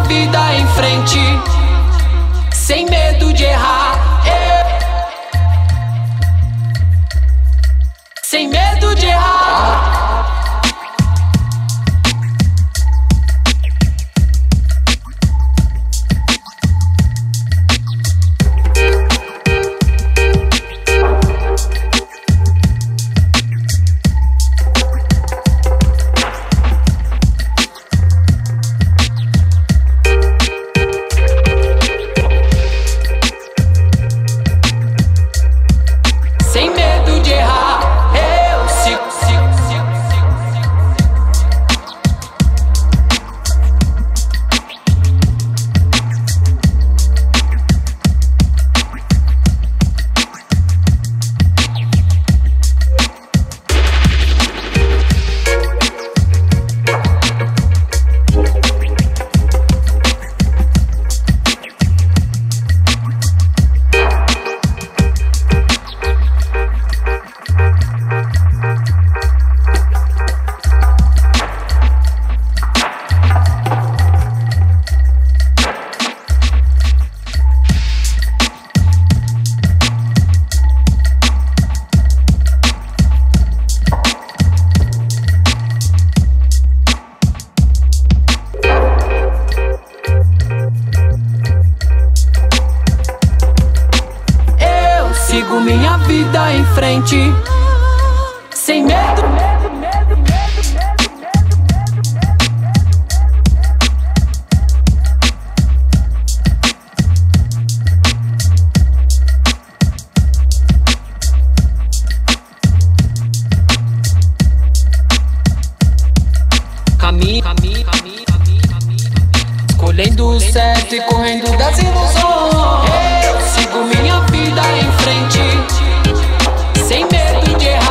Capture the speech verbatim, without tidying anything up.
vida em frente, sem medo de errar, eu. Sem medo de errar. Sem medo de errar, eu sigo, sigo, sigo, sigo, sigo minha vida em frente, sem medo. Caminho, caminho, caminho, caminho, caminho, escolhendo o certo e correndo das ilusões. Eu sigo minha vida em frente, sem medo de errar.